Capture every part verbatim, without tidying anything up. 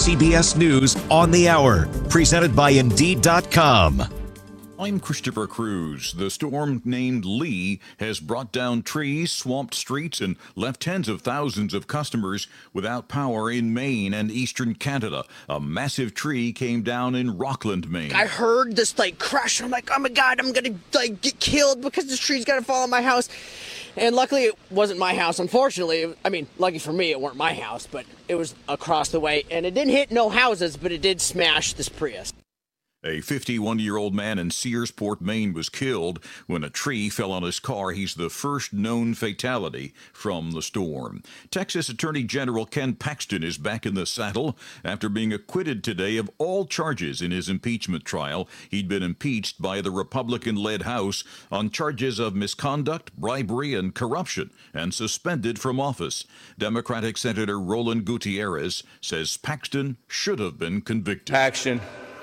C B S News on the Hour, presented by Indeed dot com. I'm Christopher Cruz. The storm named Lee has brought down trees, swamped streets, and left tens of thousands of customers without power in Maine and eastern Canada. A massive tree came down in Rockland, Maine. I heard this like crash. I'm like, oh my God, I'm gonna like get killed because this tree's gonna fall on my house. And luckily it wasn't my house, unfortunately. I mean, lucky for me it weren't my house, but it was across the way. And it didn't hit no houses, but it did smash this Prius. A fifty-one-year-old man in Searsport, Maine was killed when a tree fell on his car. He's the first known fatality from the storm. Texas Attorney General Ken Paxton is back in the saddle after being acquitted today of all charges in his impeachment trial. He'd been impeached by the Republican-led House on charges of misconduct, bribery, and corruption, and suspended from office. Democratic Senator Roland Gutierrez says Paxton should have been convicted. Paxton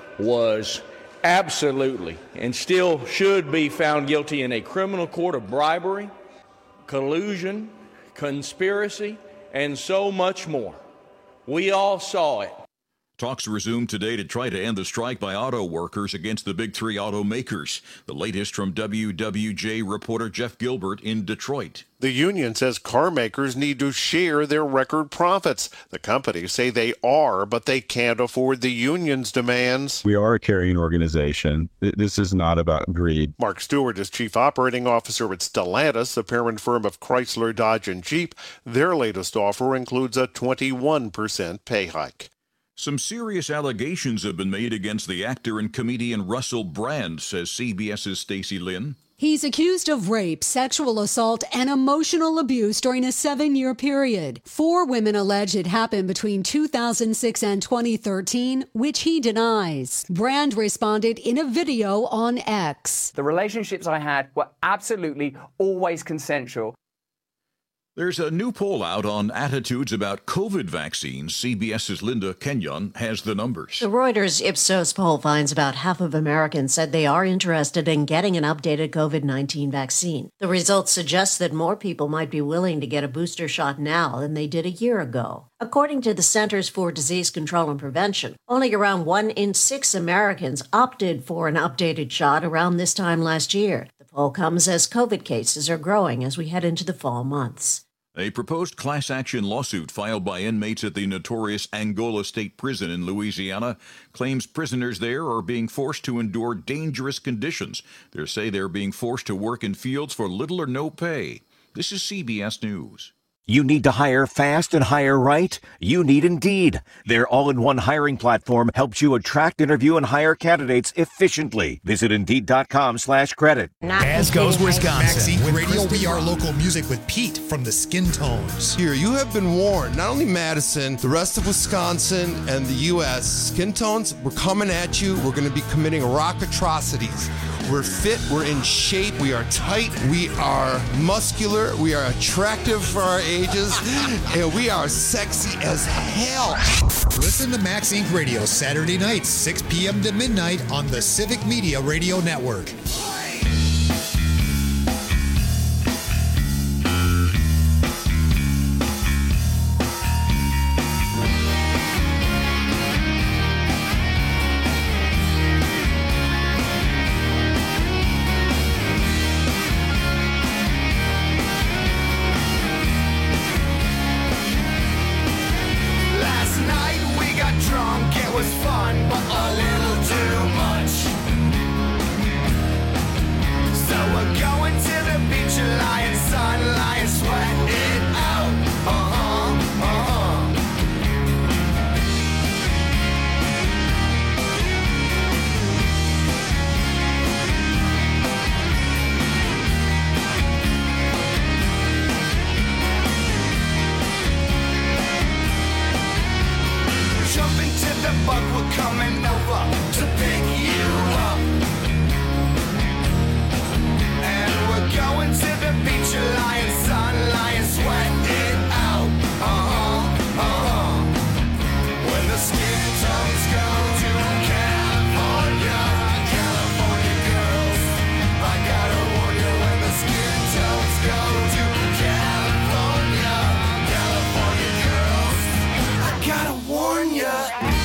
was absolutely and still should be found guilty in a criminal court of bribery, collusion, conspiracy, and so much more. We all saw it. Talks resumed today to try to end the strike by auto workers against the big three automakers. The latest from W W J reporter Jeff Gilbert in Detroit. The union says car makers need to share their record profits. The companies say they are, but they can't afford the union's demands. We are a carrying organization. This is not about greed. Mark Stewart is chief operating officer at Stellantis, the parent firm of Chrysler, Dodge, and Jeep. Their latest offer includes a twenty-one percent pay hike. Some serious allegations have been made against the actor and comedian Russell Brand, says CBS's Stacey Lynn. He's accused of rape, sexual assault, and emotional abuse during a seven-year period. Four women allege it happened between two thousand six and twenty thirteen, which he denies. Brand responded in a video on X. The relationships I had were absolutely always consensual. There's a new poll out on attitudes about COVID vaccines. CBS's Linda Kenyon has the numbers. The Reuters Ipsos poll finds about half of Americans said they are interested in getting an updated COVID nineteen vaccine. The results suggest that more people might be willing to get a booster shot now than they did a year ago. According to the Centers for Disease Control and Prevention, only around one in six Americans opted for an updated shot around this time last year. The poll comes as COVID cases are growing as we head into the fall months. A proposed class action lawsuit filed by inmates at the notorious Angola State Prison in Louisiana claims prisoners there are being forced to endure dangerous conditions. They say they're being forced to work in fields for little or no pay. This is C B S News. You need to hire fast and hire right? You need Indeed. Their all-in-one hiring platform helps you attract, interview, and hire candidates efficiently. Visit Indeed.com slash credit. As goes Wisconsin. Maxine Radio, we are local music with Pete from the Skin Tones. Here, you have been warned. Not only Madison, the rest of Wisconsin and the U S Skin Tones, we're coming at you. We're going to be committing rock atrocities. We're fit. We're in shape. We are tight. We are muscular. We are attractive for our ages. And we are sexy as hell. Listen to Max Inc Radio Saturday nights, six p.m. to midnight on the Civic Media Radio Network. Warn ya.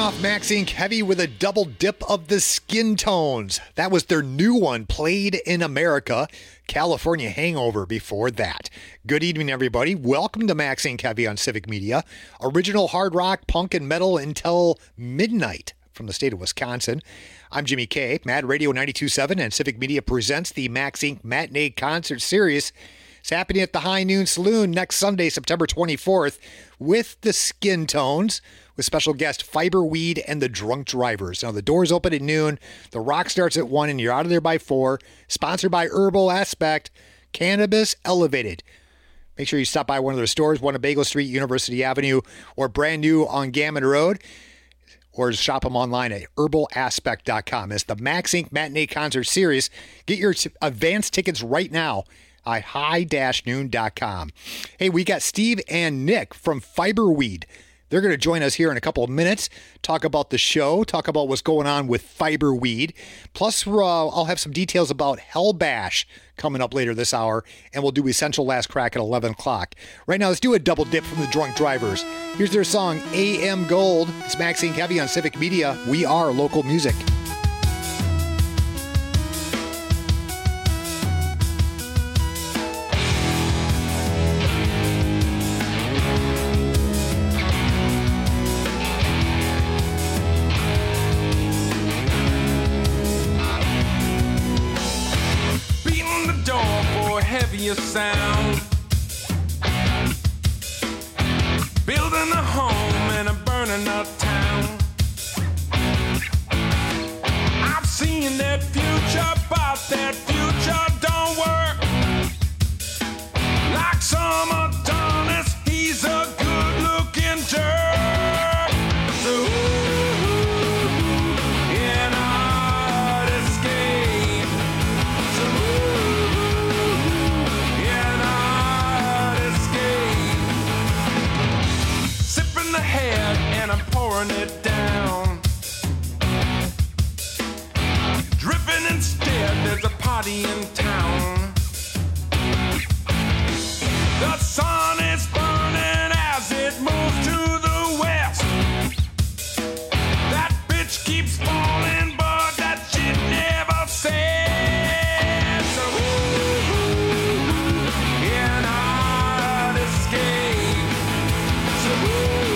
off Max Incorporated Heavy with a double dip of the Skin Tones. That was their new one, Played in America. California Hangover before that. Good evening, everybody. Welcome to Max Incorporated Heavy on Civic Media. Original hard rock, punk, and metal until midnight from the state of Wisconsin. I'm Jimmy K. Mad Radio ninety-two point seven and Civic Media presents the Max Incorporated Matinee Concert Series. It's happening at the High Noon Saloon next Sunday, September twenty-fourth, with the Skin Tones, with special guest Fiberweed and the Drunk Drivers. Now, the doors open at noon. The rock starts at one, and you're out of there by four. Sponsored by Herbal Aspect, Cannabis Elevated. Make sure you stop by one of their stores, one on Bagel Street, University Avenue, or brand new on Gammon Road, or shop them online at herbal aspect dot com. It's the Max Incorporated Matinee Concert Series. Get your advance tickets right now at high noon dot com. Hey, we got Steve and Nick from Fiberweed. They're going to join us here in a couple of minutes, talk about the show, talk about what's going on with Fiberweed. Plus, uh, I'll have some details about Hell Bash coming up later this hour, and we'll do Essential Last Crack at eleven o'clock. Right now, let's do a double dip from the Drunk Drivers. Here's their song, A M Gold. It's Max Incorporated Heavy on Civic Media. We are local music. Heavier sound, building a home in a burning out town. I've seen that future, but that future don't work. Like some Adonis, he's a good-looking jerk. So, ooh, and I'd escape. So, head and I'm pouring it down, dripping instead. There's a party in town. The sun is burning as it moves to the west. That bitch keeps falling, but that shit never says. So, ooh, and I'd escape. So, ooh,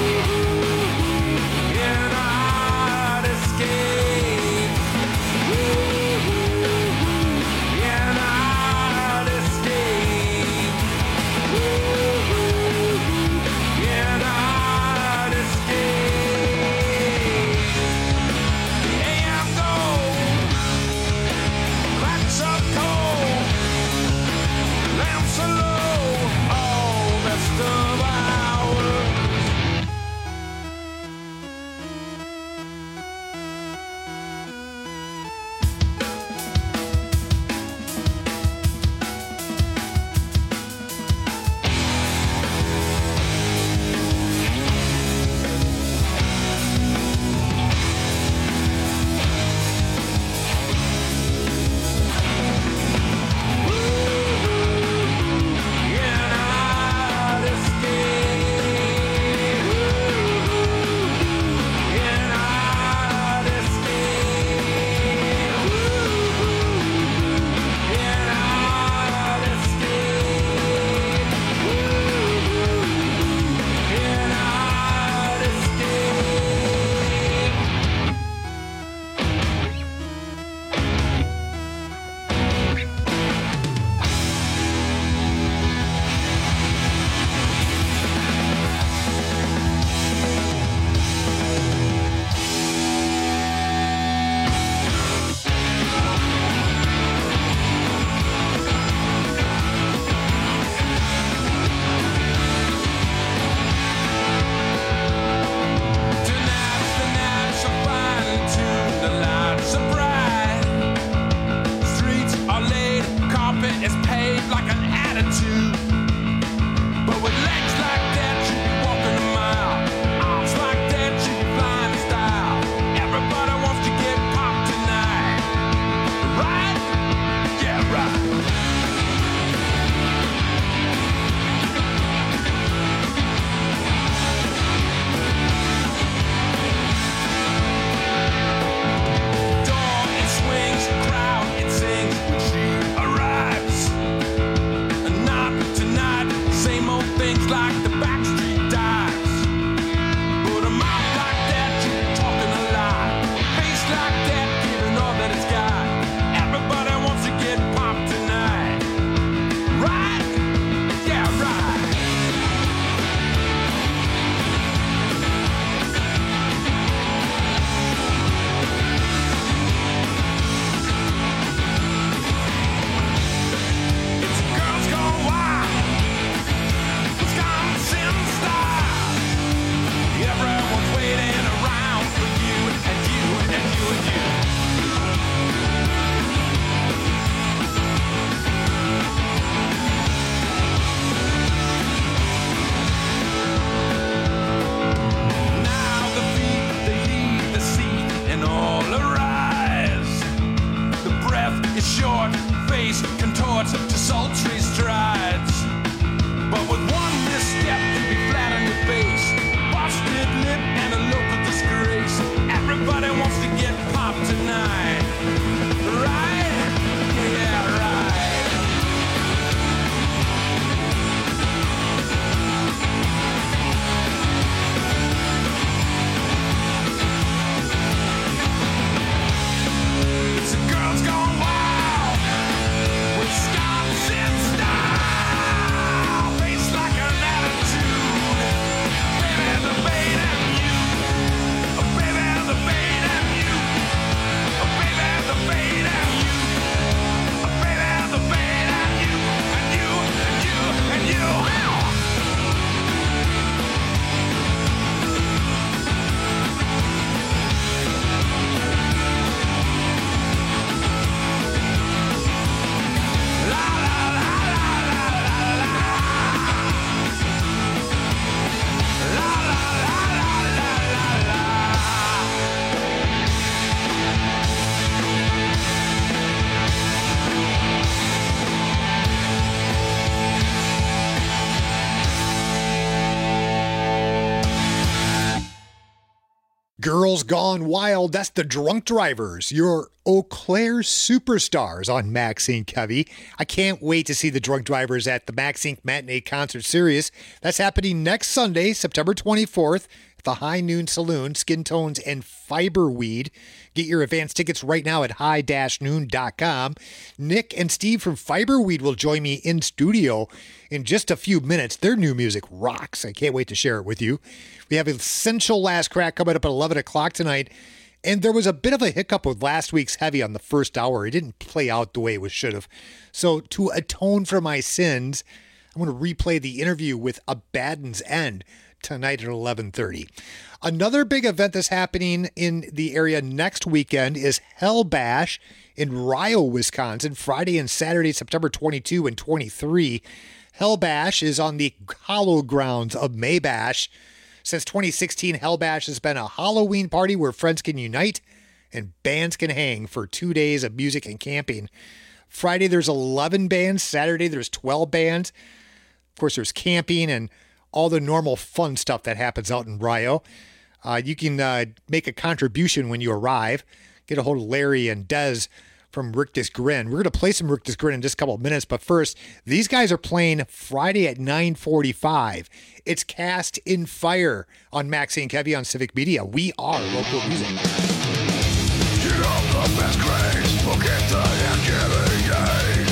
Girls Gone Wild, that's the Drunk Drivers, your Eau Claire superstars on Max Inc Heavy. I can't wait to see the Drunk Drivers at the Max Inc Matinee Concert Series. That's happening next Sunday, September twenty-fourth, at the High Noon Saloon, Skin Tones and Fiberweed. Get your advance tickets right now at high dash noon dot com. Nick and Steve from Fiberweed will join me in studio in just a few minutes. Their new music rocks. I can't wait to share it with you. We have Essential Last Crack coming up at eleven o'clock tonight. And there was a bit of a hiccup with last week's Heavy on the first hour. It didn't play out the way it should have. So to atone for my sins, I'm going to replay the interview with Abaddon's End tonight at eleven thirty. Another big event that's happening in the area next weekend is Hell Bash in Rio, Wisconsin, Friday and Saturday, September twenty-second and twenty-third. Hell Bash is on the hollow grounds of Maybash. Since twenty sixteen, Hell Bash has been a Halloween party where friends can unite and bands can hang for two days of music and camping. Friday, there's eleven bands. Saturday, there's twelve bands. Of course, there's camping and all the normal fun stuff that happens out in Rio. Uh, you can uh, make a contribution when you arrive. Get a hold of Larry and Dez from Rictus Grin. We're going to play some Rictus Grin in just a couple of minutes, but first, these guys are playing Friday at nine forty-five. It's Cast in Fire on Max Inc Heavy on Civic Media. We are local music. Get up the best grades, forget the Thanksgiving Day.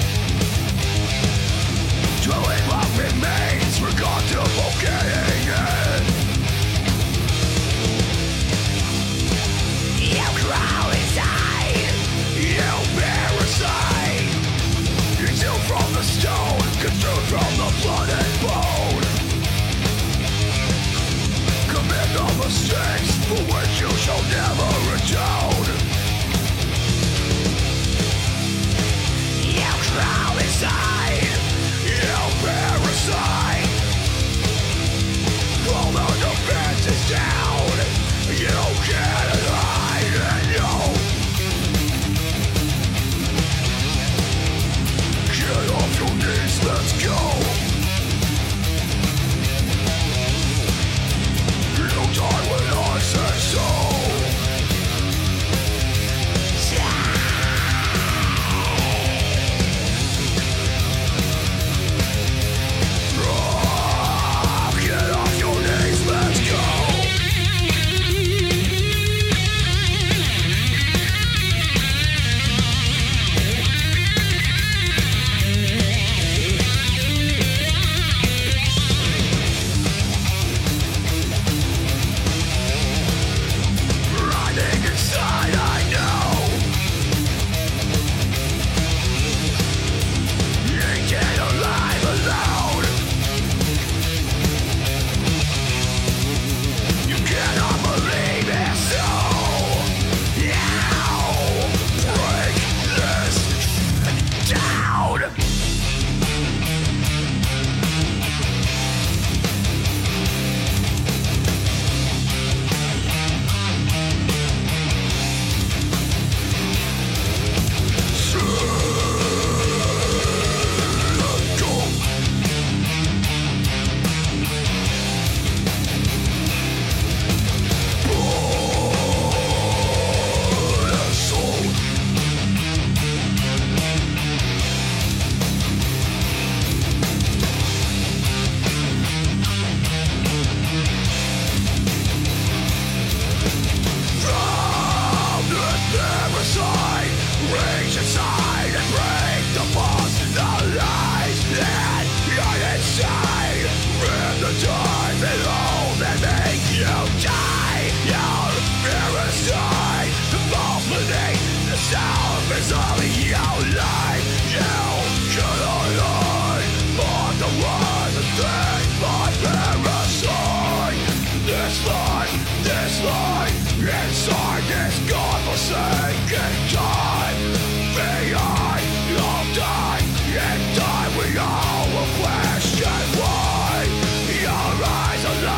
Dwelling what remains, regard to forgetting it. You crawl inside, you parasite. You steal from the stone, consumed from the blood and bone. Commit the mistakes for which you shall never atone. You crawl inside, you parasite. All the defense is down, you can't hide and know. Get off your knees, let's go. You die when I say so. Alive.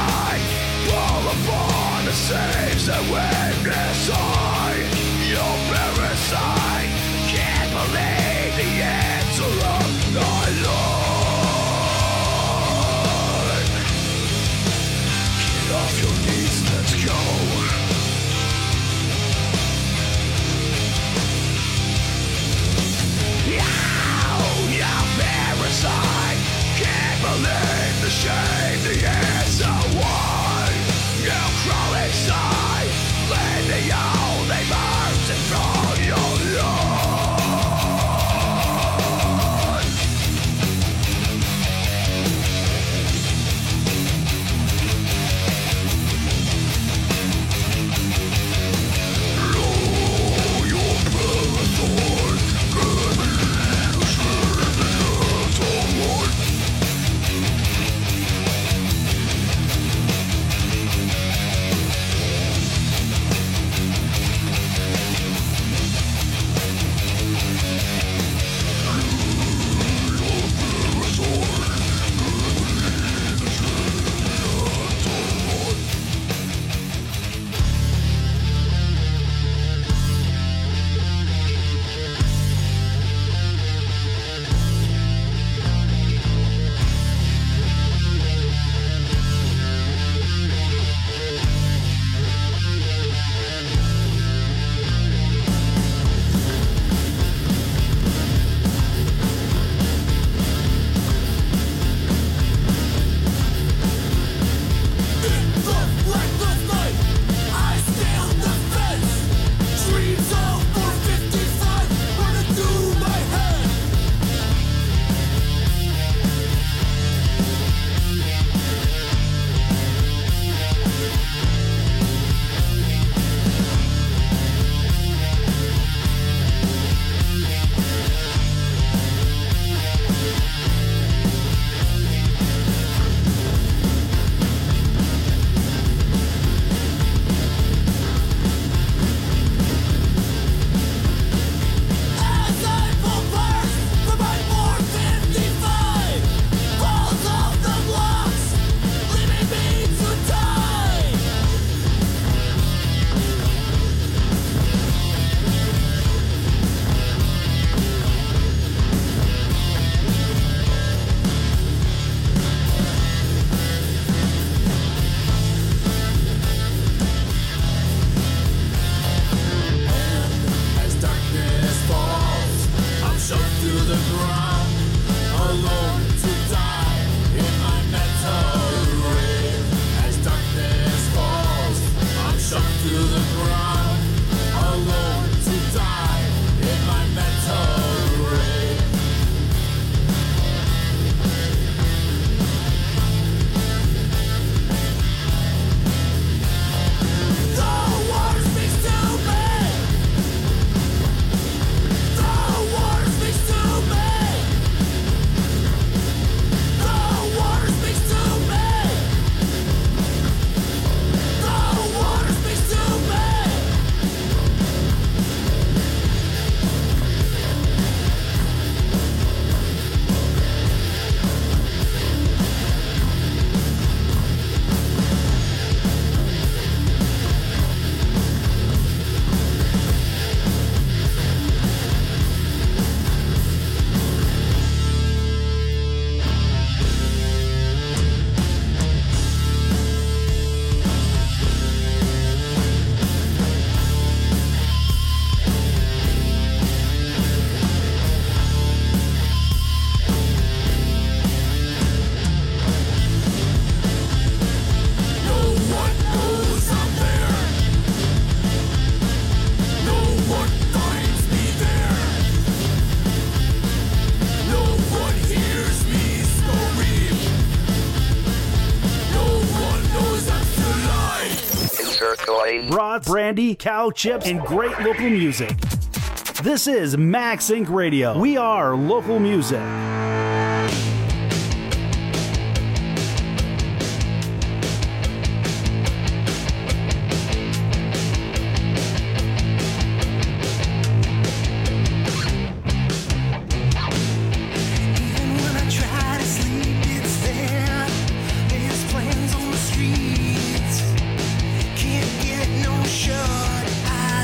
plain. Broth, brandy, cow chips, and great local music. This is Max Inc Radio. We are local music.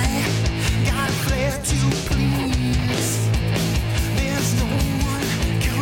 To please, there's no one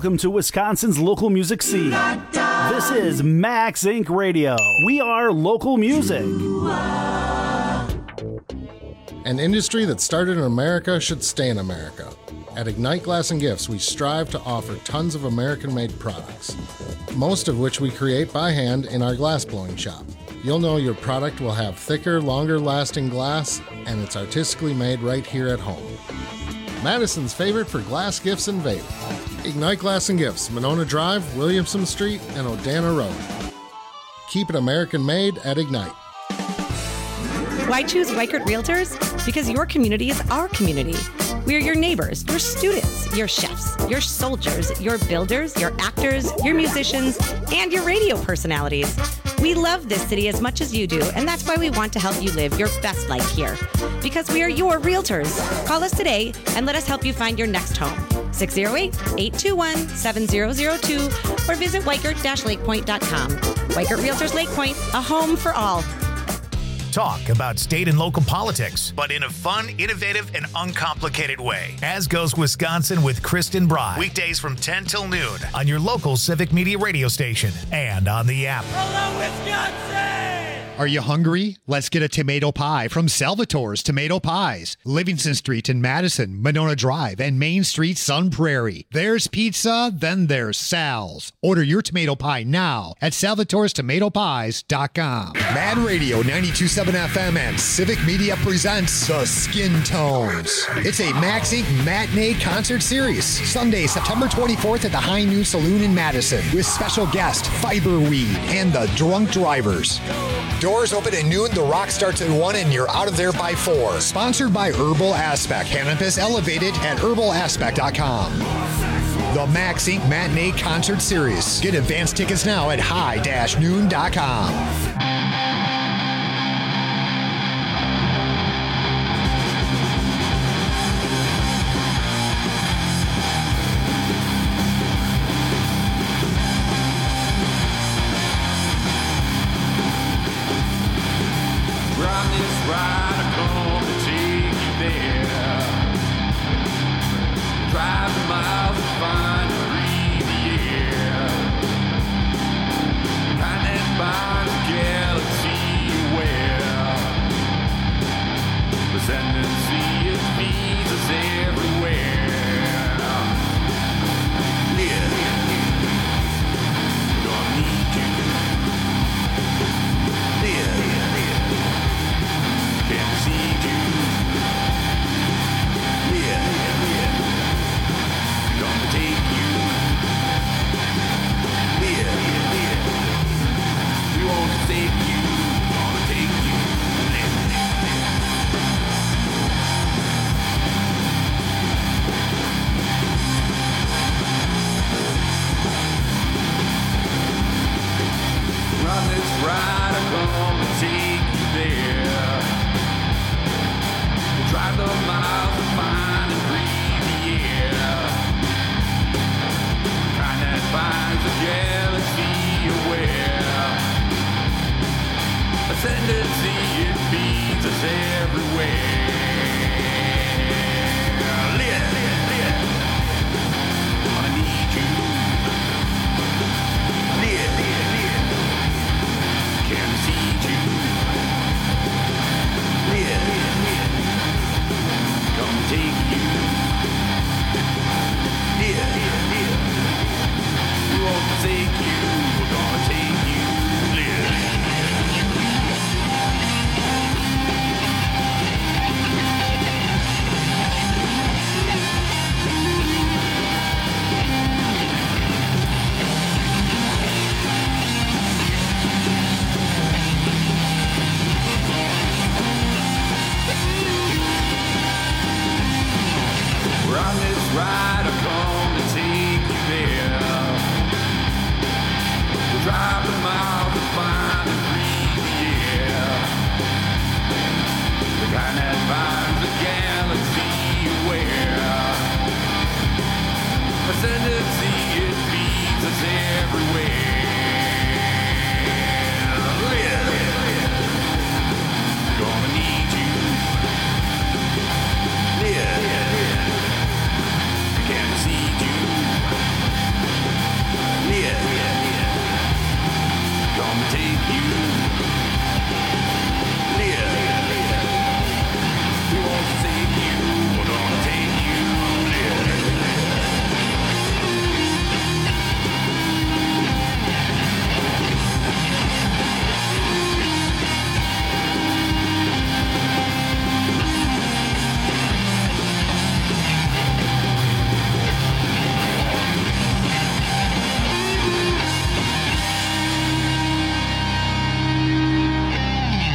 Welcome to Wisconsin's local music scene. This is Max Incorporated. Radio. We are local music. An industry that started in America should stay in America. At Ignite Glass and Gifts, we strive to offer tons of American-made products, most of which we create by hand in our glass blowing shop. You'll know your product will have thicker, longer-lasting glass, and it's artistically made right here at home. Madison's favorite for glass gifts and vape. Ignite Glass and Gifts, Monona Drive, Williamson Street, and Odana Road. Keep it American-made at Ignite. Why choose Weichert Realtors? Because your community is our community. We are your neighbors, your students, your chefs, your soldiers, your builders, your actors, your musicians, and your radio personalities. We love this city as much as you do, and that's why we want to help you live your best life here. Because we are your realtors. Call us today and let us help you find your next home. six oh eight, eight two one, seven oh oh two or visit weichert dash lake point dot com. Weichert Realtors Lake Point, a home for all. Talk about state and local politics, but in a fun, innovative, and uncomplicated way. As Goes Wisconsin with Kristen Bry. Weekdays from ten till noon on your local Civic Media radio station and on the app. Hello, Wisconsin! Are you hungry? Let's get a tomato pie from Salvatore's Tomato Pies. Livingston Street in Madison, Monona Drive, and Main Street, Sun Prairie. There's pizza, then there's Sal's. Order your tomato pie now at salvatores tomato pies dot com. Mad Radio ninety-two point seven F M and Civic Media presents The Skin Tones. It's a Max Incorporated matinee concert series. Sunday, September twenty-fourth at the High Noon Saloon in Madison with special guest Fiberweed and the Drunk Drivers. Doors open at noon, the rock starts at one, and you're out of there by four. Sponsored by Herbal Aspect. Cannabis elevated at herbal aspect dot com. The Max Incorporated Matinee Concert Series. Get advance tickets now at high dash noon dot com.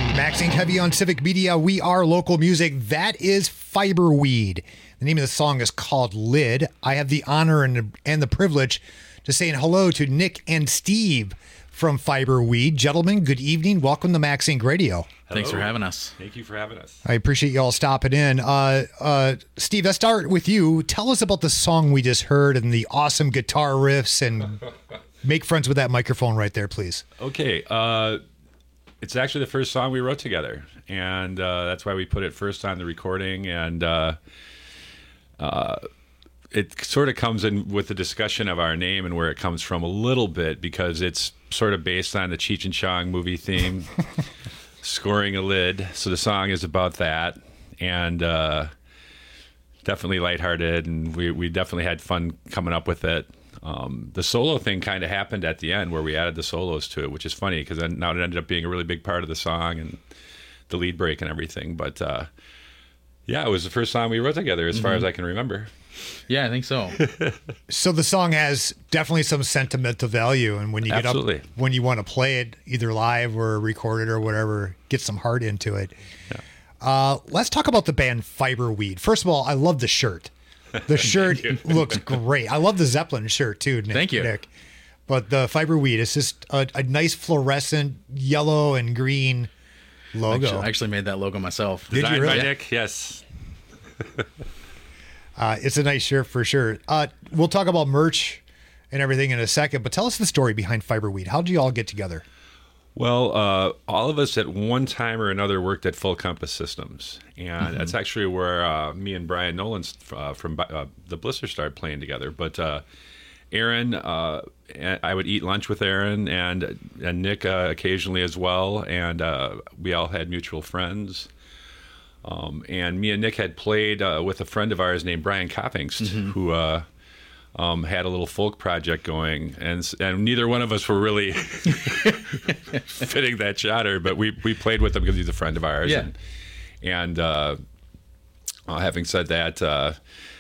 Maxing Heavy on Civic Media. We are local music. That is Fiberweed. The name of the song is called Lid. I have the honor and, and the privilege to say hello to Nick and Steve from Fiberweed. Gentlemen, good evening. Welcome to Maxing Radio. Thanks Hello. for having us. Thank you for having us. I appreciate you all stopping in. Uh, uh, Steve, let's start with you. Tell us about the song we just heard and the awesome guitar riffs, and make friends with that microphone right there, please. Okay. Uh, it's actually the first song we wrote together, and uh, that's why we put it first on the recording. And uh, uh, it sort of comes in with the discussion of our name and where it comes from a little bit, because it's sort of based on the Cheech and Chong movie theme, Scoring a Lid. So the song is about that, and uh, definitely lighthearted, and we, we definitely had fun coming up with it. Um, the solo thing kind of happened at the end where we added the solos to it, which is funny because then now it ended up being a really big part of the song and the lead break and everything. But uh, yeah, it was the first song we wrote together as mm-hmm. far as I can remember. Yeah, I think so. So the song has definitely some sentimental value, and when you get Absolutely. up, when you want to play it either live or recorded or whatever, get some heart into it. Yeah. Uh, let's talk about the band Fiberweed. First of all, I love the shirt. The shirt looks great. I love the Zeppelin shirt too, Nick. Thank you. Nick. But the Fiberweed is just a, a nice fluorescent yellow and green logo. Actually, I actually made that logo myself. Did you really? By Nick, yes. uh, it's a nice shirt for sure. Uh, we'll talk about merch and everything in a second, but tell us the story behind Fiberweed. How did you all get together? Well, uh, all of us at one time or another worked at Full Compass Systems, and mm-hmm. that's actually where uh, me and Brian Nolan uh, from uh, the Blister started playing together. But uh, Aaron, uh, I would eat lunch with Aaron and and Nick uh, occasionally as well, and uh, we all had mutual friends. Um, and me and Nick had played uh, with a friend of ours named Brian Coppingst, mm-hmm. who uh, um, had a little folk project going, and and neither one of us were really fitting that genre, but we, we played with him because he's a friend of ours. Yeah. And, and uh, uh, having said that, uh,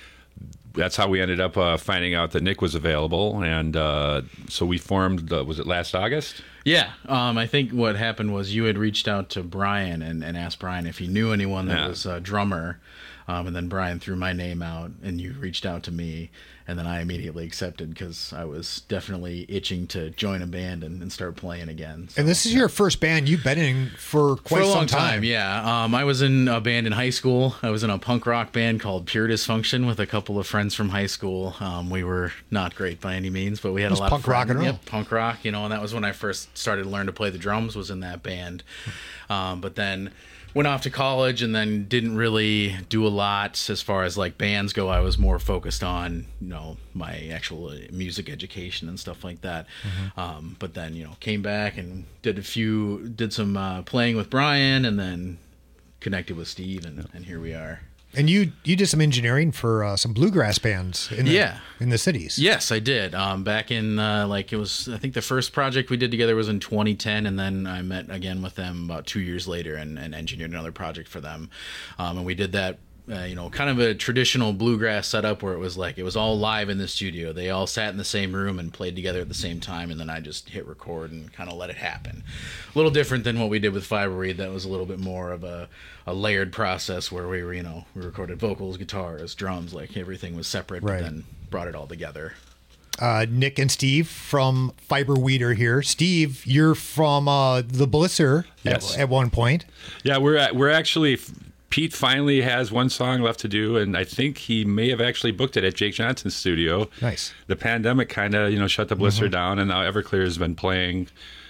that's how we ended up uh, finding out that Nick was available, and uh, so we formed, uh, was it last August? Yeah, um, I think what happened was you had reached out to Brian and, and asked Brian if he knew anyone that Yeah. was a drummer, um, and then Brian threw my name out, and you reached out to me, and then I immediately accepted because I was definitely itching to join a band and, and start playing again. So, And this is your first band you've been in for quite for a some long time. time. Yeah, um, I was in a band in high school. I was in a punk rock band called Pure Dysfunction with a couple of friends from high school. Um, we were not great by any means, but we had It was a lot punk of fun. rock and roll. Yep, punk rock, you know, and that was when I first started to learn to play the drums, was in that band. Um, but then went off to college and then didn't really do a lot as far as like bands go. I was more focused on, you know, my actual music education and stuff like that. Mm-hmm. Um, but then, you know, came back and did a few, did some uh, playing with Brian, and then connected with Steve, and, and here we are. And you you did some engineering for uh, some bluegrass bands in the, Yeah. in the cities. Yes, I did. Um, back in, uh, like, it was, I think the first project we did together was in twenty ten, and then I met again with them about two years later and, and engineered another project for them. Um, and we did that, uh, you know, kind of a traditional bluegrass setup where it was like, it was all live in the studio. They all sat in the same room and played together at the same time, and then I just hit record and kind of let it happen. A little different than what we did with Fiberweed. That was a little bit more of a, a layered process where we were, you know, we recorded vocals, guitars, drums, like everything was separate, Right. but then brought it all together. Uh, Nick and Steve from Fiberweed are here. Steve, you're from uh, the Blister Yes. at, at one point. Yeah, we're at, we're actually, Pete finally has one song left to do, and I think he may have actually booked it at Jake Johnson's studio. Nice. The pandemic kind of, you know, shut the Blister Mhm. down, and now Everclear has been playing.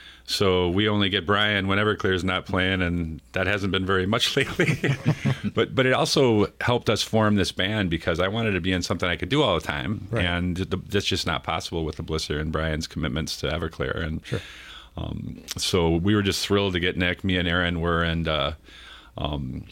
So we only get Brian when Everclear's not playing, and that hasn't been very much lately. but but it also helped us form this band because I wanted to be in something I could do all the time, Right. and the, that's just not possible with the Blister and Brian's commitments to Everclear. And Sure. um, so we were just thrilled to get Nick. Me and Aaron were, and uh, um,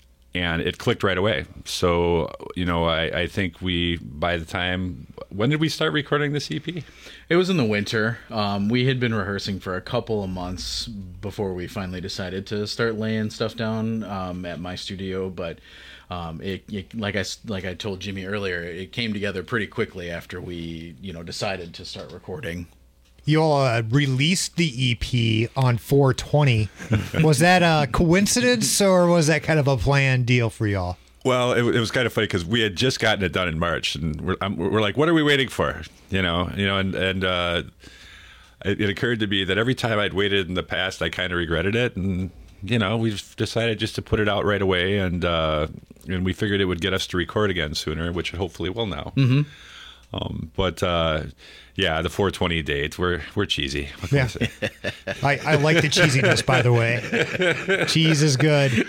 and it clicked right away. So you know, I, I think we by the time when did we start recording this E P? It was in the winter. Um, we had been rehearsing for a couple of months before we finally decided to start laying stuff down um, at my studio. But um, it, it, like I like I told Jimmy earlier, it came together pretty quickly after we, you know, decided to start recording. You all uh, released the E P on four twenty. Was that a coincidence or was that kind of a planned deal for y'all? Well, it, it was kind of funny because we had just gotten it done in March, and we're, I'm, we're like, "What are we waiting for?" You know, you know, and and uh, it, it occurred to me that every time I'd waited in the past, I kind of regretted it, and you know, we decided just to put it out right away, and uh, and we figured it would get us to record again sooner, which it hopefully will now. Mm-hmm. Um, but uh, yeah, the four twenty date, we're we're cheesy. What can Yeah. I say? I, I like the cheesiness, by the way. Cheese is good.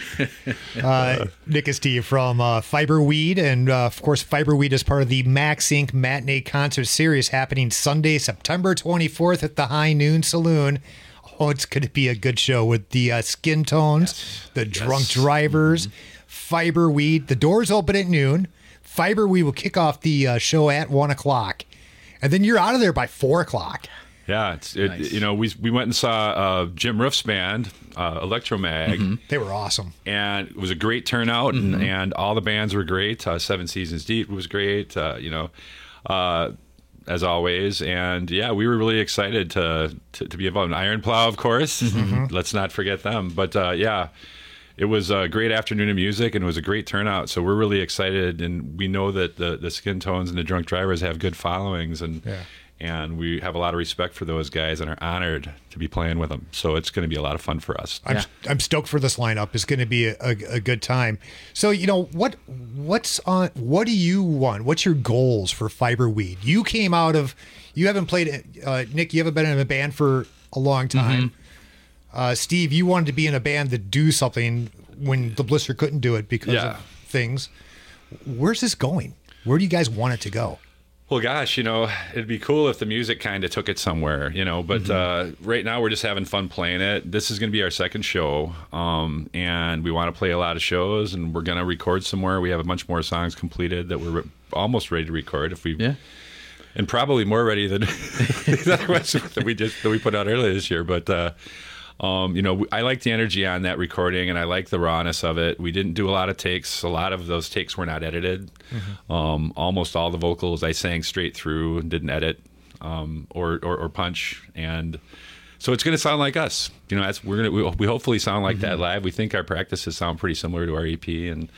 Uh, Nick and Steve from uh, Fiberweed. And, uh, of course, Fiberweed is part of the Max Incorporated. Matinee Concert Series happening Sunday, September twenty-fourth at the High Noon Saloon. Oh, it's going to be a good show with the uh, Skin Tones, yes. the Drunk yes. Drivers, mm-hmm. Fiberweed. The doors open at noon. Fiberweed will kick off the uh, show at one o'clock. And then you're out of there by four o'clock. Yeah, it's it, nice. You know, we we went and saw uh, Jim Roof's band, uh, Electromag. Mm-hmm. They were awesome, and it was a great turnout, Mm-hmm. and, and all the bands were great. Uh, Seven Seasons Deep was great, uh, you know, uh, as always. And yeah, we were really excited to to, to be involved. Iron Plow, of course. Mm-hmm. Let's not forget them. But uh, yeah. It was a great afternoon of music, and it was a great turnout. So we're really excited, and we know that the, the Skin Tones and the Drunk Drivers have good followings, and yeah. and we have a lot of respect for those guys and are honored to be playing with them. So it's going to be a lot of fun for us. I'm, yeah. I'm stoked for this lineup. It's going to be a, a, a good time. So, you know, what what's on? What do you want? What's your goals for Fiberweed? You came out of, you haven't played, uh, Nick, you haven't been in a band for a long time. Mm-hmm. Uh, Steve, you wanted to be in a band that do something when the Blister couldn't do it because yeah. of things. Where's this going? Where do you guys want it to go? Well, gosh, you know, it'd be cool if the music kind of took it somewhere, you know, but mm-hmm. uh, right now we're just having fun playing it. This is going to be our second show, um, and we want to play a lot of shows, and we're going to record somewhere. We have a bunch more songs completed that we're re- almost ready to record if we yeah. and probably more ready than the other ones that we did that we put out earlier this year. But uh, um, you know, I like the energy on that recording, and I like the rawness of it. We didn't do a lot of takes. A lot of those takes were not edited. Mm-hmm. Um, almost all the vocals I sang straight through and didn't edit um, or, or or punch. And so it's going to sound like us. You know, that's we're gonna we, we hopefully sound like mm-hmm. that live. We think our practices sound pretty similar to our E P, and.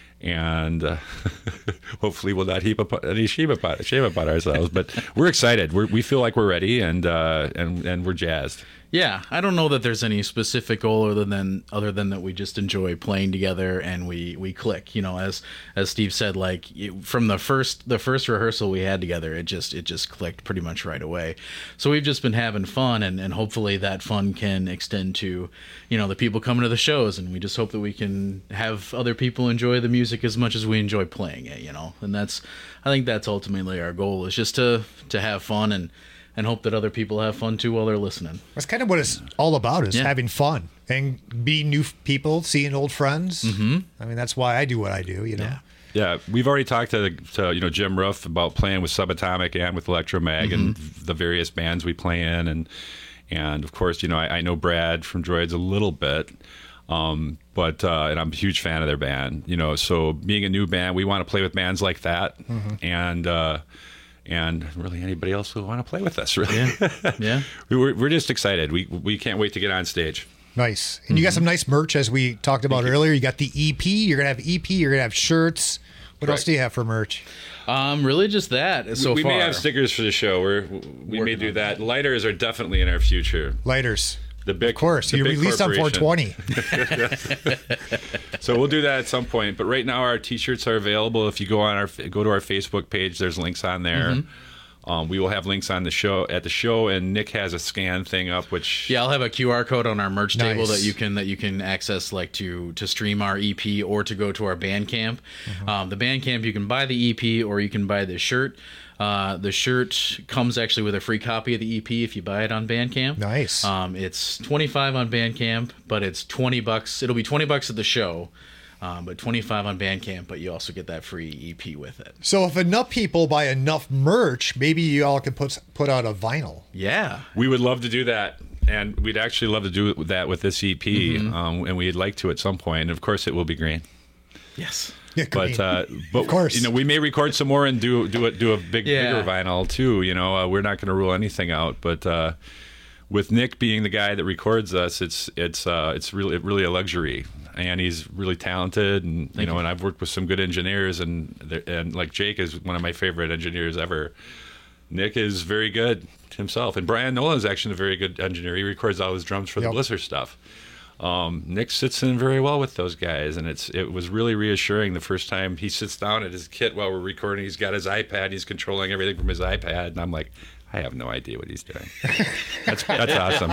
And uh, hopefully we'll not heap up any shame about, shame about ourselves. But we're excited. We're, we feel like we're ready, and uh, and and we're jazzed. Yeah, I don't know that there's any specific goal other than other than that we just enjoy playing together and we, we click. You know, as as Steve said, like it, from the first the first rehearsal we had together, it just it just clicked pretty much right away. So we've just been having fun, and, and hopefully that fun can extend to, you know, the people coming to the shows, and we just hope that we can have other people enjoy the music as much as we enjoy playing it. You know, and that's I think that's ultimately our goal, is just to to have fun and. and hope that other people have fun too while they're listening. That's kind of what it's all about, is yeah. having fun and be new people, seeing old friends. Mm-hmm. I mean, that's why I do what I do, you know. Yeah, yeah. We've already talked to, to you know Jim Roof about playing with Subatomic and with Electromag mm-hmm. and the various bands we play in, and and of course, you know, I, I know Brad from Droids a little bit. Um, but uh, and I'm a huge fan of their band, you know. So being a new band, we want to play with bands like that, mm-hmm. and uh, and really anybody else who want to play with us. Really, yeah, yeah. we're we're just excited. We we can't wait to get on stage. Nice, and mm-hmm. you got some nice merch, as we talked about earlier. You got the E P. You're gonna have E P. You're gonna have shirts. What right. else do you have for merch? Um, really just that. So we, we far, may have stickers for the show. We're we Working may do that. that. Lighters are definitely in our future. Lighters. The big, of course, you released on four twenty. So we'll do that at some point. But right now, our T-shirts are available. If you go on our go to our Facebook page, there's links on there. Mm-hmm. Um, we will have links on the show at the show, and Nick has a scan thing up, which yeah, I'll have a Q R code on our merch nice. table that you can that you can access, like to to stream our E P or to go to our Bandcamp. Mm-hmm. Um, the Bandcamp, you can buy the E P or you can buy the shirt. Uh, the shirt comes actually with a free copy of the E P if you buy it on Bandcamp. Nice. Um, it's twenty-five on Bandcamp, but it's twenty bucks. It'll be twenty bucks at the show, um, but twenty-five on Bandcamp. But you also get that free E P with it. So if enough people buy enough merch, maybe you all can put put out a vinyl. Yeah, we would love to do that, and we'd actually love to do that with this E P, mm-hmm. um, and we'd like to at some point. And of course, it will be green. Yes. Yeah, but uh, but of course, you know, we may record some more and do do it do a big Yeah. bigger vinyl too. You know, uh, we're not going to rule anything out, but. Uh, With Nick being the guy that records us, it's it's uh, it's really really a luxury, and he's really talented, and you know, and I've worked with some good engineers, and and like Jake is one of my favorite engineers ever. Nick is very good himself, and Brian Nolan is actually a very good engineer. He records all his drums for Yep. the Blister stuff. Um, Nick sits in very well with those guys, and it's it was really reassuring the first time he sits down at his kit while we're recording. He's got his iPad, he's controlling everything from his iPad, and I'm like, I have no idea what he's doing. That's that's awesome.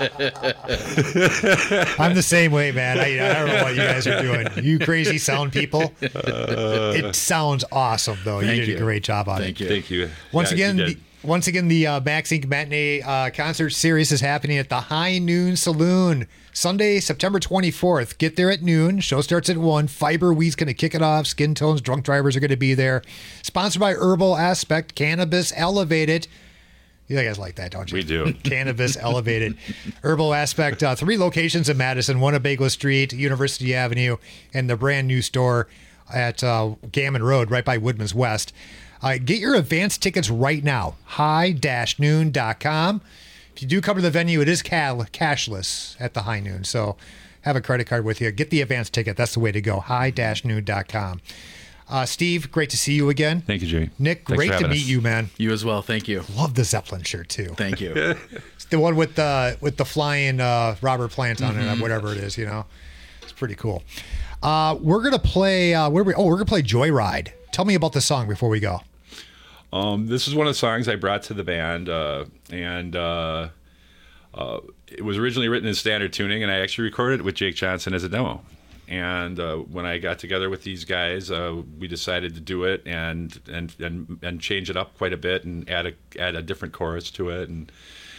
I'm the same way, man. I, I don't know what you guys are doing. You crazy sound people. Uh, it sounds awesome, though. You thank did you. a great job on Thank it. you. Thank you. Once Yeah, again, you the, did. once again, the uh, Max Incorporated. Matinee uh, concert series is happening at the High Noon Saloon Sunday, September twenty-fourth. Get there at noon. Show starts at one. Fiber Weed's going to kick it off. Skin Tones, Drunk Drivers are going to be there. Sponsored by Herbal Aspect, Cannabis Elevated. You guys like that, don't you? We do. Cannabis Elevated. Herbal Aspect, uh, three locations in Madison, one at Bagel Street, University Avenue, and the brand new store at uh, Gammon Road, right by Woodman's West. Uh, get your advance tickets right now, high dash noon dot com. If you do come to the venue, it is ca- cashless at the High Noon, so have a credit card with you. Get the advance ticket. That's the way to go, high dash noon dot com. Uh, Steve, great to see you again. Thank you, Jay. Nick, Thanks great for to having meet us. you, man. You as well. Thank you. Love the Zeppelin shirt too. Thank you. It's the one with the with the flying uh, Robert Plant on Mhm. it, whatever it is. You know, it's pretty cool. Uh, we're gonna play. Uh, where are we? Oh, we're gonna play Joyride. Tell me about the song before we go. Um, this is one of the songs I brought to the band, uh, and uh, uh, it was originally written in standard tuning, and I actually recorded it with Jake Johnson as a demo. And uh, when I got together with these guys, uh, we decided to do it and, and and and change it up quite a bit and add a add a different chorus to it. And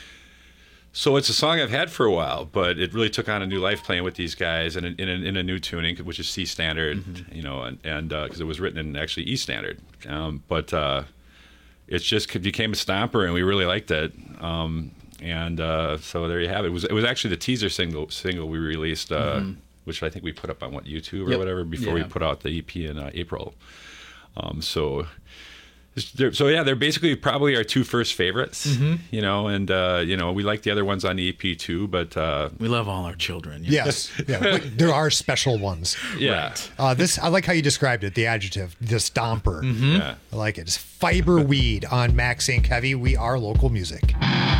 so it's a song I've had for a while, but it really took on a new life playing with these guys in a, in a, in a new tuning, which is C standard, Mm-hmm. you know, and and because it was written in actually E standard, um, but uh, it's just became a stomper, and we really liked it. Um, and uh, so there you have it. It was it was actually the teaser single single we released. Uh, Mhm. Which I think we put up on what YouTube or Yep. whatever before Yeah. we put out the E P in uh, April. Um, so, they're- so yeah, they're basically probably our two first favorites, Mhm. you know, and uh, you know we like the other ones on the E P too, but uh, we love all our children. you know? Yes, yeah, but there are special ones. Yeah. Uh, this I like how you described it. The adjective, the stomper. Mhm. Yeah. I like it. It's Fiber Weed on Max Incorporated. Heavy. We are local music.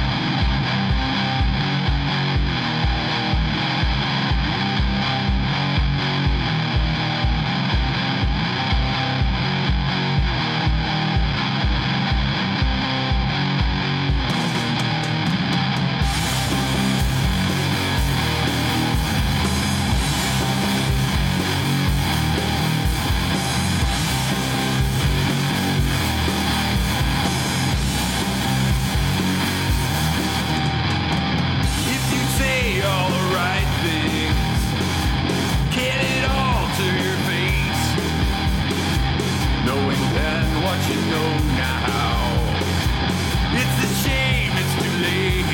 If you say all the right things, get it all to your face. Knowing then what you know now, it's a shame it's too late.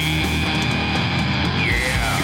Yeah.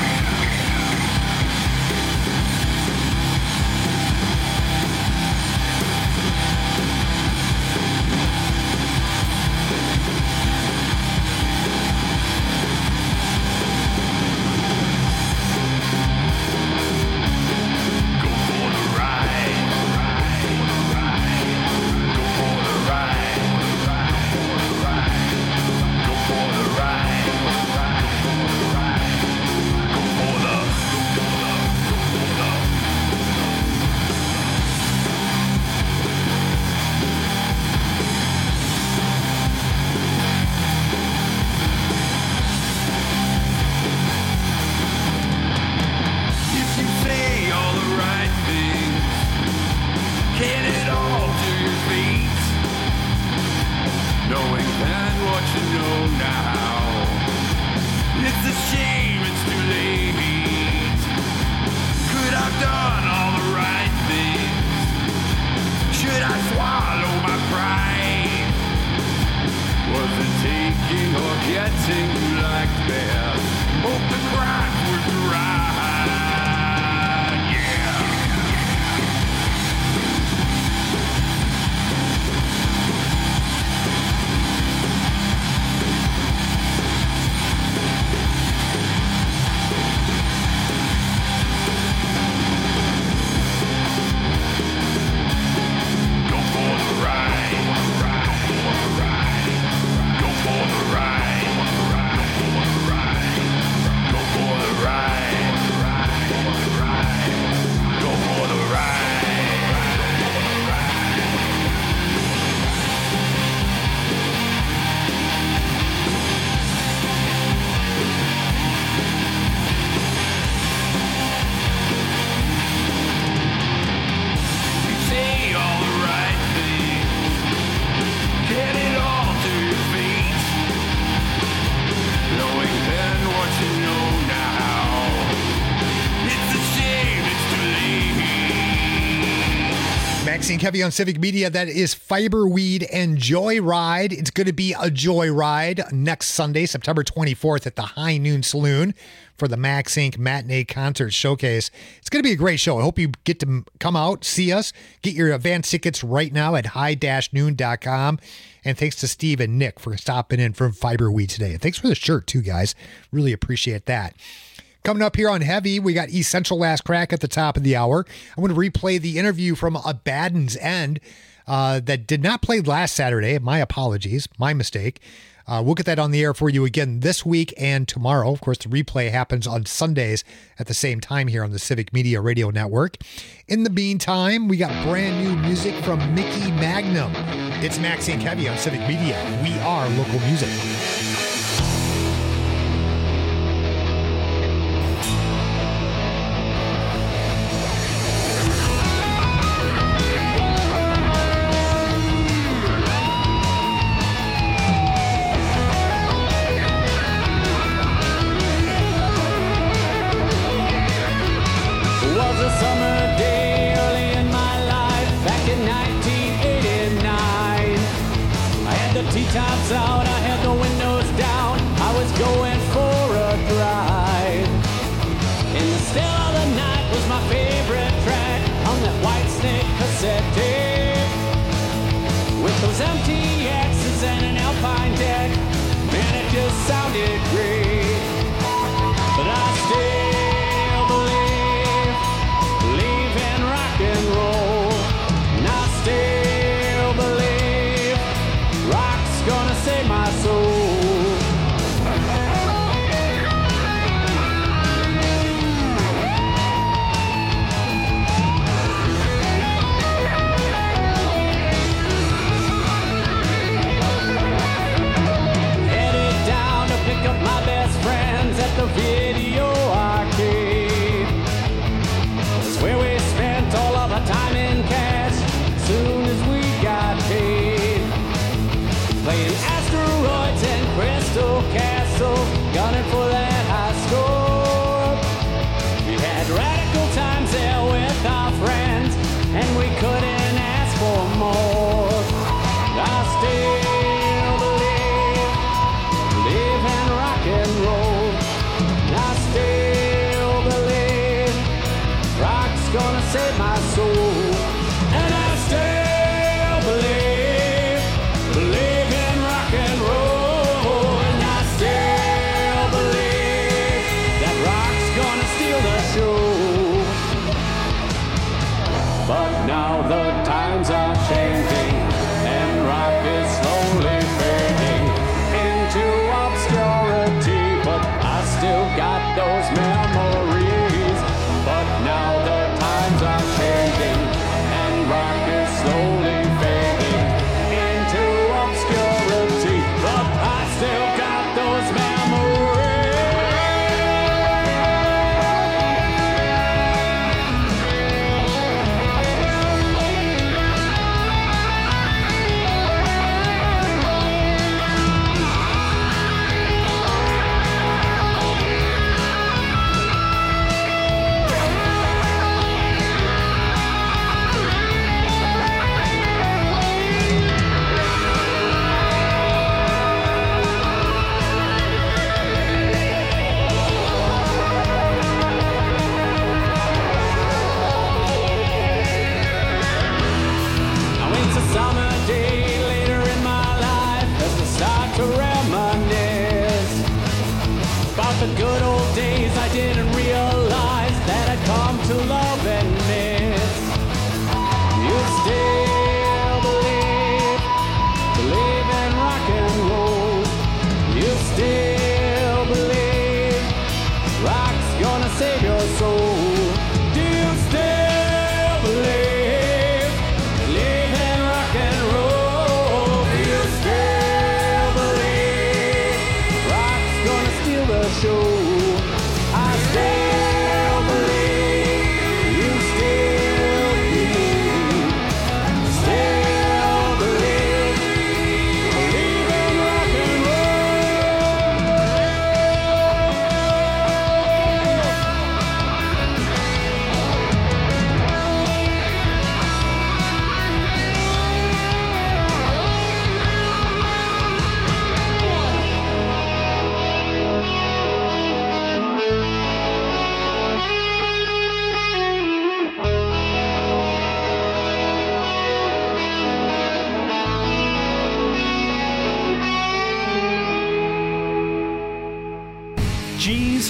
If you say all the right things, get it all to your feet. Knowing then what you know now, it's a shame it's too late. Could I've done all the right things? Should I swallow my pride? Was it taking or getting you like best? Hope the crime was right. Yeah. Maxine Kevy on Civic Media. That is Fiberweed and Joyride. It's going to be a joyride next Sunday, September twenty-fourth at the High Noon Saloon for the Max Incorporated. Matinee Concert Showcase. It's going to be a great show. I hope you get to come out, see us, get your advance tickets right now at high dash noon dot com. And thanks to Steve and Nick for stopping in from Fiberweed today. And thanks for the shirt too, guys. Really appreciate that. Coming up here on Heavy, we got Essential Last Crack at the top of the hour. I want to replay the interview from Abaddon's End uh, that did not play last Saturday. My apologies. My mistake. Uh, we'll get that on the air for you again this week and tomorrow. Of course, the replay happens on Sundays at the same time here on the Civic Media Radio Network. In the meantime, we got brand new music from Mickey Magnum. It's Maxine Kevy on Civic Media. We are local music. Tops out, I had the windows down, I was going for a drive. In the still of the night was my favorite track on that White Snake cassette tape. With those M T X's and an Alpine deck, man, it just sounded great. But I still believe, believe in rock and roll. And I still believe gonna save my soul. Headed down to pick up my best friends at the video arcade. It's where we spent all of our time in cash soon as we got paid. Playing asteroids and Crystal Castle, gunning for that high score. We had radical times there with our friends, and we couldn't ask for more. I still believe, believe in rock and roll. I still believe, rock's gonna save my soul. And I still believe, believe in rock and roll, and I still believe that rock's gonna steal the show. But now the times are changing, and rock is slowly fading into obscurity. But I still got those memories. But now the times are changing,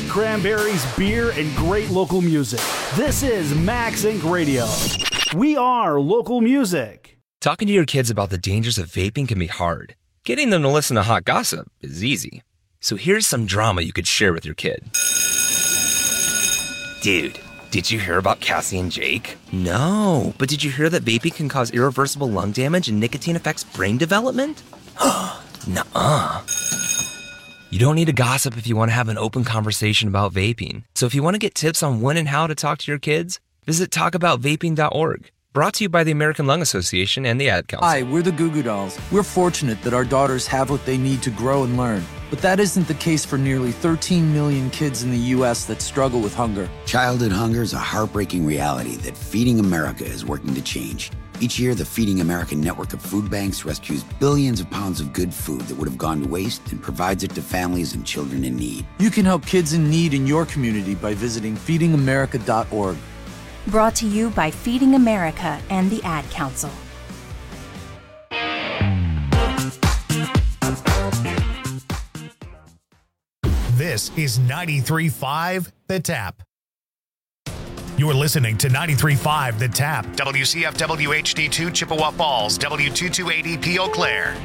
cranberries, beer, and great local music. This is Max Inc Radio. We are local music. Talking to your kids about the dangers of vaping can be hard. Getting them to listen to hot gossip is easy. So here's some drama you could share with your kid. Dude, did you hear about Cassie and Jake? No, but did you hear that vaping can cause irreversible lung damage and nicotine affects brain development? Nuh-uh. You don't need to gossip if you want to have an open conversation about vaping. So if you want to get tips on when and how to talk to your kids, visit talk about vaping dot org. Brought to you by the American Lung Association and the Ad Council. Hi, we're the Goo Goo Dolls. We're fortunate that our daughters have what they need to grow and learn. But that isn't the case for nearly thirteen million kids in the U S that struggle with hunger. Childhood hunger is a heartbreaking reality that Feeding America is working to change. Each year, the Feeding America network of food banks rescues billions of pounds of good food that would have gone to waste and provides it to families and children in need. You can help kids in need in your community by visiting feeding america dot org. Brought to you by Feeding America and the Ad Council. This is ninety-three point five The Tap. You're listening to ninety-three point five The Tap. W C F W H D two Chippewa Falls, W two two eight E P Eau Claire.